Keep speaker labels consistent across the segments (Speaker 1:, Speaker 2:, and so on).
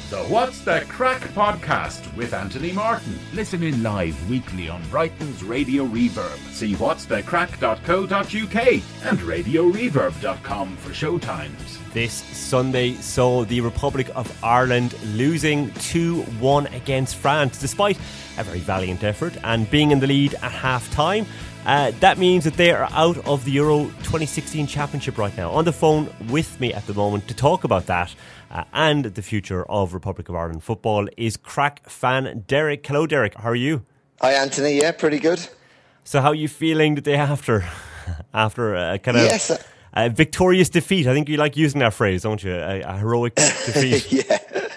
Speaker 1: The What's the Crack podcast with Anthony Martin. Listen in live weekly on Brighton's Radio Reverb. See whatsthecrack.co.uk and radioreverb.com for showtimes.
Speaker 2: This Sunday saw the Republic of Ireland losing 2-1 against France, despite a very valiant effort and being in the lead at half-time. That means that they are out of the Euro 2016 Championship right now. On the phone with me at the moment to talk about that and the future of Republic of Ireland football is Crack fan Derek. Hello, Derek. How are you?
Speaker 3: Hi, Anthony. Yeah, pretty good.
Speaker 2: So how are you feeling the day after a kind of a victorious defeat? I think you like using that phrase, don't you? A heroic defeat.
Speaker 3: Yeah.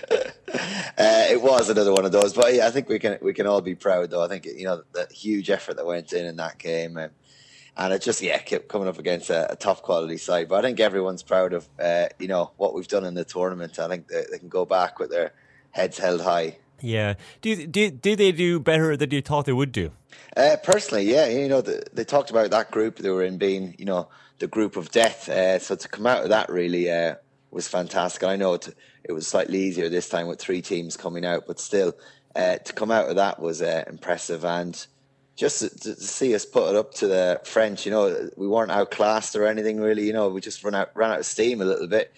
Speaker 3: It was another one of those, but yeah, I think we can all be proud though. I think the huge effort that went in that game, and it just kept coming up against a top quality side. But I think everyone's proud of what we've done in the tournament. I think they can go back with their heads held high. Yeah.
Speaker 2: Did they do better than you thought they would do?
Speaker 3: Personally, yeah. They talked about that group they were in being the group of death. So to come out of that really was fantastic. I know it was slightly easier this time with 3 teams coming out, but still, to come out of that was impressive. And just to see us put it up to the French, we weren't outclassed or anything really. We just ran out of steam a little bit.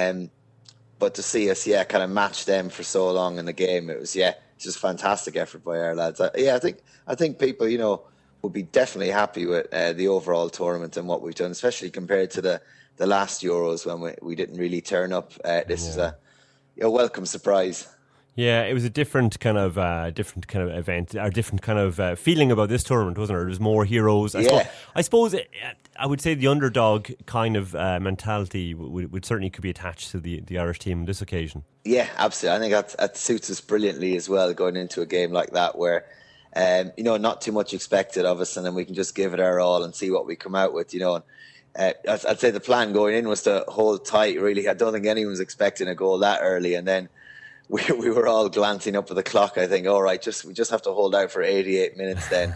Speaker 3: But to see us, kind of match them for so long in the game, it was just fantastic effort by our lads. I think people will be definitely happy with the overall tournament and what we've done, especially compared to the last Euros when we didn't really turn up. This is a welcome surprise.
Speaker 2: Yeah, it was a different kind of event, or different kind of feeling about this tournament, wasn't it? There was more heroes. I suppose I would say the underdog kind of mentality would certainly could be attached to the Irish team on this occasion. Yeah,
Speaker 3: absolutely. I think that suits us brilliantly as well, going into a game like that where not too much expected of us, and then we can just give it our all and see what we come out with. I'd say the plan going in was to hold tight, really. I don't think anyone was expecting a goal that early. And then we were all glancing up at the clock, I think, all right, we just have to hold out for 88 minutes then.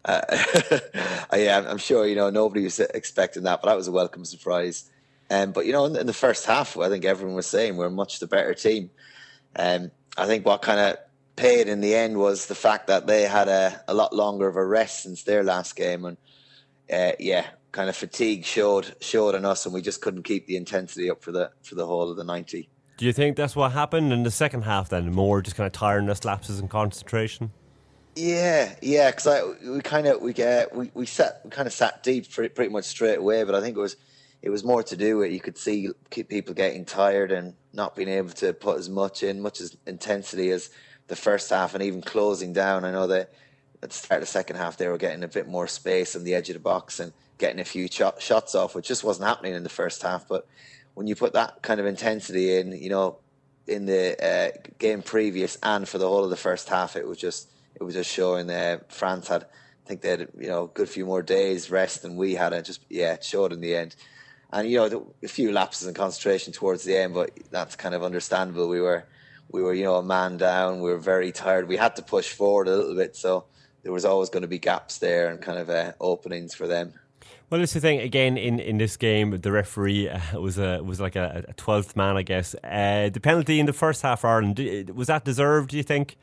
Speaker 3: I'm sure, nobody was expecting that, but that was a welcome surprise. But, in the first half, I think everyone was saying we're much the better team. I think what kind of paid in the end was the fact that they had a lot longer of a rest since their last game. And, kind of fatigue showed on us, and we just couldn't keep the intensity up for the whole of the 90.
Speaker 2: Do you think that's what happened in the second half then? More just kind of tiredness, lapses in concentration?
Speaker 3: Yeah, because we kind of sat deep pretty much straight away, but I think it was more to do with you could see people getting tired and not being able to put as much intensity as the first half, and even closing down. I know that at the start of the second half they were getting a bit more space on the edge of the box and getting a few shots off, which just wasn't happening in the first half. But when you put that kind of intensity in, in the game previous and for the whole of the first half, it was just showing. France had, I think they had a good few more days rest than we had, and it showed in the end. And a few lapses in concentration towards the end, but that's kind of understandable. We were a man down. We were very tired. We had to push forward a little bit, so there was always going to be gaps there and kind of openings for them.
Speaker 2: Well, this is the thing, again, in this game, the referee was like a 12th man, I guess. The penalty in the first half for Ireland, was that deserved, do you think?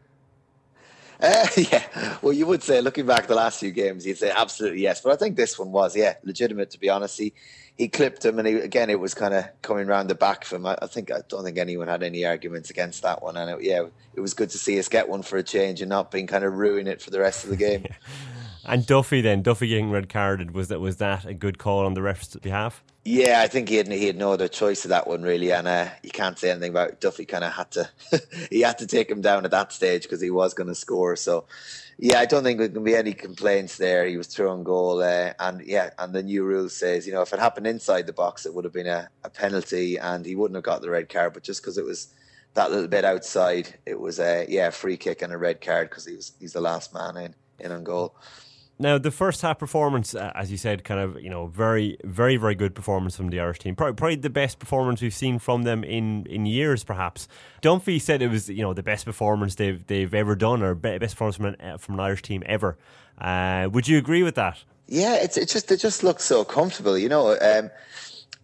Speaker 3: Well, you would say, looking back at the last few games, you'd say absolutely yes. But I think this one was, legitimate, to be honest. He clipped him, and it was kind of coming round the back of him. I don't think anyone had any arguments against that one. And it was good to see us get one for a change and not being kind of ruin it for the rest of the game.
Speaker 2: And Duffy getting red carded, was that a good call on the ref's behalf?
Speaker 3: Yeah, I think he had no other choice of that one really, and you can't say anything about it. Duffy. Kind of had to take him down at that stage because he was going to score. So I don't think there can be any complaints there. He was through on goal, and the new rule says if it happened inside the box, it would have been a penalty, and he wouldn't have got the red card. But just because it was that little bit outside, it was a free kick and a red card because he's the last man in on goal.
Speaker 2: Now, the first half performance, as you said, kind of, very, very, very good performance from the Irish team. Probably the best performance we've seen from them in years, perhaps. Dunphy said it was, the best performance they've ever done, or best performance from an Irish team ever. Would you agree with that?
Speaker 3: Yeah, they just look so comfortable,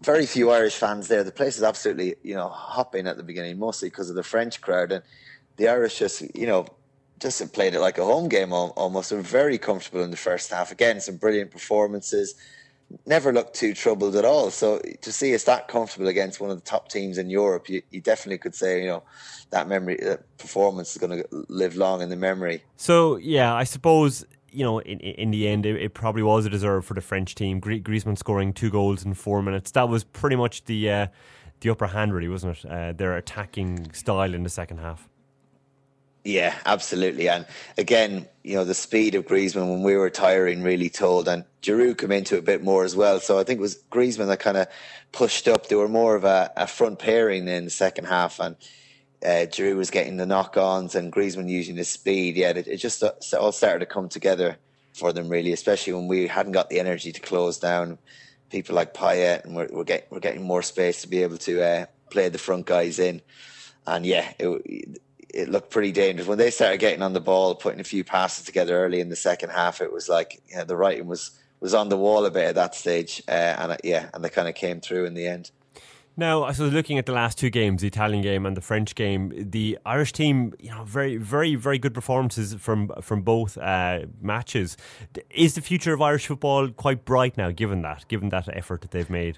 Speaker 3: very few Irish fans there. The place is absolutely, hopping at the beginning, mostly because of the French crowd. And the Irish just played it like a home game almost. They were very comfortable in the first half. Again, some brilliant performances. Never looked too troubled at all. So to see us that comfortable against one of the top teams in Europe, you definitely could say, that performance is going to live long in the memory.
Speaker 2: So, yeah, I suppose, in the end, it probably was a deserve for the French team. Griezmann scoring 2 goals in 4 minutes. That was pretty much the upper hand, really, wasn't it? Their attacking style in the second half.
Speaker 3: Yeah, absolutely. And again, the speed of Griezmann when we were tiring really told, and Giroud came into it a bit more as well. So I think it was Griezmann that kind of pushed up. They were more of a front pairing in the second half, and Giroud was getting the knock-ons and Griezmann using his speed. Yeah, it just all started to come together for them, really, especially when we hadn't got the energy to close down people like Payet, and we're getting more space to be able to play the front guys in. And yeah, it looked pretty dangerous. When they started getting on the ball, putting a few passes together early in the second half, it was like the writing was on the wall a bit at that stage. And they kind of came through in the end.
Speaker 2: Now, I was looking at the last 2 games, the Italian game and the French game. The Irish team, very, very, very good performances from both matches. Is the future of Irish football quite bright now, given that effort that they've made?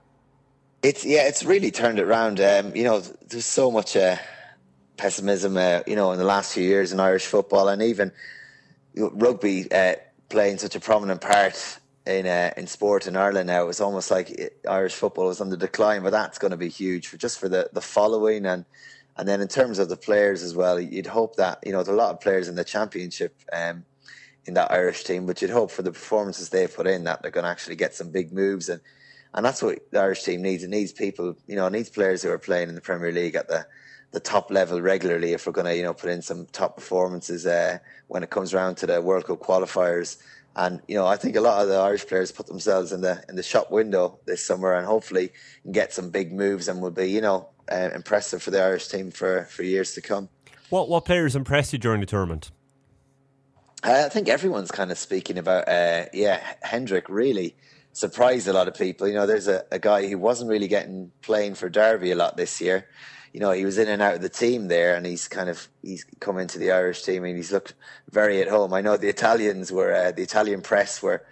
Speaker 3: It's really turned it around. There's so much pessimism, in the last few years in Irish football, and even rugby playing such a prominent part in sport in Ireland now. It was almost like Irish football was on the decline, but that's going to be huge for the following, and then in terms of the players as well. You'd hope that there's a lot of players in the championship in that Irish team, but you'd hope for the performances they put in that they're going to actually get some big moves, and that's what the Irish team needs. It needs people, it needs players who are playing in the Premier League at the top level regularly if we're going to put in some top performances when it comes around to the World Cup qualifiers. And I think a lot of the Irish players put themselves in the shop window this summer, and hopefully can get some big moves and will be impressive for the Irish team for years to come. What
Speaker 2: players impressed you during the tournament?
Speaker 3: I think everyone's kind of speaking about Hendrick really surprised a lot of people. There's a guy who wasn't really playing for Derby a lot this year. He was in and out of the team there, and he's come into the Irish team, and he's looked very at home. I know the Italians the Italian press were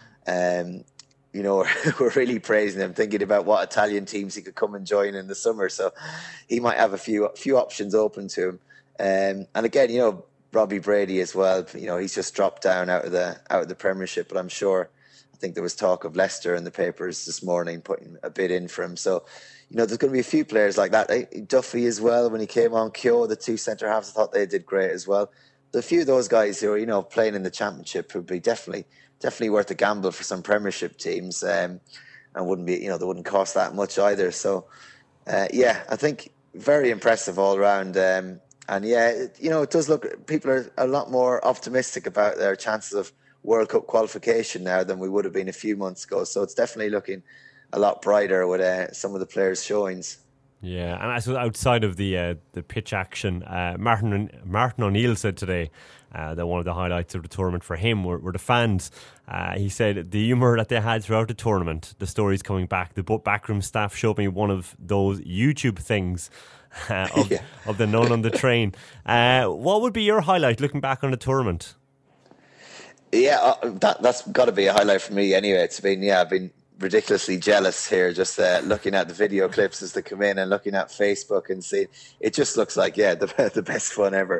Speaker 3: really praising him, thinking about what Italian teams he could come and join in the summer. So he might have a few options open to him. And again, Robbie Brady as well. He's just dropped down out of the Premiership, but I think there was talk of Leicester in the papers this morning putting a bid in for him. So there's going to be a few players like that. Duffy as well, when he came on. Keogh, the 2 centre-halves, I thought they did great as well. A few of those guys who are, playing in the Championship would be definitely worth a gamble for some Premiership teams, and wouldn't be, they wouldn't cost that much either. So, I think very impressive all round. It does look, people are a lot more optimistic about their chances of World Cup qualification now than we would have been a few months ago. So it's definitely looking a lot brighter with some of the players' showings.
Speaker 2: Yeah, and I suppose outside of the pitch action, Martin O'Neill said today that one of the highlights of the tournament for him were the fans. He said the humour that they had throughout the tournament, the stories coming back. The backroom staff showed me one of those YouTube things of the nun on the train. What would be your highlight looking back on the tournament?
Speaker 3: Yeah, that's got to be a highlight for me anyway. I've been ridiculously jealous here, just looking at the video clips as they come in and looking at Facebook and seeing it. Just looks like the best fun ever.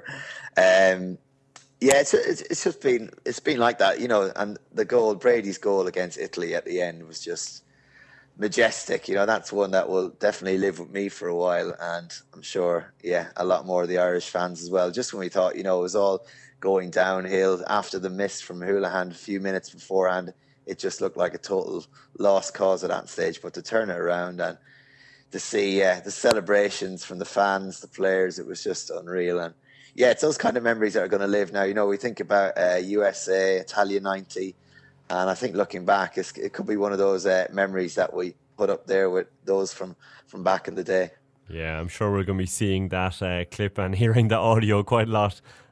Speaker 3: It's been like that, and the goal, Brady's goal against Italy at the end was just majestic. That's one that will definitely live with me for a while, and I'm sure a lot more of the Irish fans as well. Just when we thought it was all going downhill after the miss from Houlihan a few minutes beforehand, it just looked like a total lost cause at that stage. But to turn it around and to see the celebrations from the fans, the players, it was just unreal. And it's those kind of memories that are going to live now. We think about USA, Italia 90, and I think looking back, it could be one of those memories that we put up there with those from back in the day.
Speaker 2: Yeah, I'm sure we're going to be seeing that clip and hearing the audio quite a lot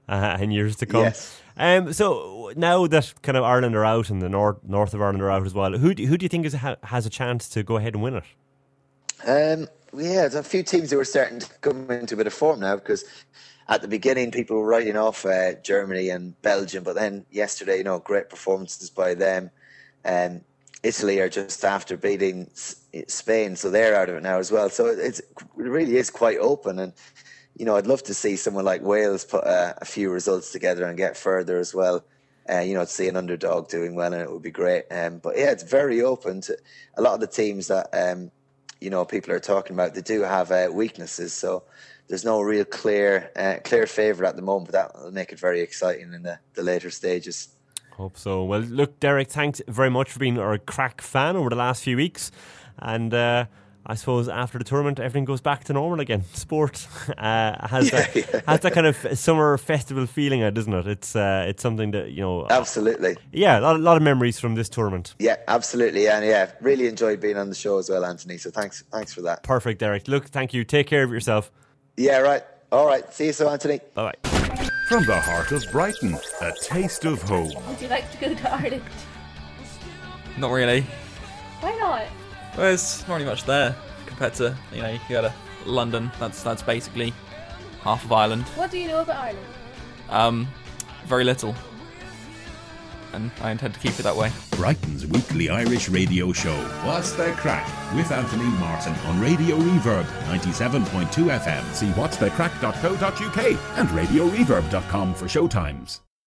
Speaker 2: in years to come.
Speaker 3: Yes.
Speaker 2: So now that kind of Ireland are out and the north of Ireland are out as well, who do you think has a chance to go ahead and win it?
Speaker 3: There's a few teams who are starting to come into a bit of form now, because at the beginning people were writing off Germany and Belgium, but then yesterday, great performances by them. Italy are just after beating Spain, so they're out of it now as well. So it really is quite open, and I'd love to see someone like Wales put a few results together and get further as well. To see an underdog doing well, and it would be great. But yeah, it's very open to a lot of the teams that people are talking about. They do have weaknesses, so there's no real clear favourite at the moment. But that will make it very exciting in the later stages.
Speaker 2: Hope so. Well, look, Derek, thanks very much for being our crack fan over the last few weeks. And I suppose after the tournament, everything goes back to normal again. Sport has that kind of summer festival feeling, doesn't it? It's something that,
Speaker 3: Absolutely.
Speaker 2: Yeah, a lot of memories from this tournament.
Speaker 3: Yeah, absolutely. And really enjoyed being on the show as well, Anthony. So thanks for that.
Speaker 2: Perfect, Derek. Look, thank you. Take care of yourself.
Speaker 3: Yeah, right. All right. See you soon, Anthony.
Speaker 2: Bye-bye.
Speaker 1: From the heart of Brighton, a taste of home.
Speaker 4: Would you like to go to Ireland?
Speaker 5: Not really.
Speaker 4: Why not?
Speaker 5: Well, there's not really much there compared to, you go to London. That's basically half of Ireland.
Speaker 4: What do you know about Ireland?
Speaker 5: Very little. And I intend to keep it that way.
Speaker 1: Brighton's weekly Irish radio show. What's the Crack? With Anthony Martin on Radio Reverb 97.2 FM. See whatsthecrack.co.uk and radioreverb.com for showtimes.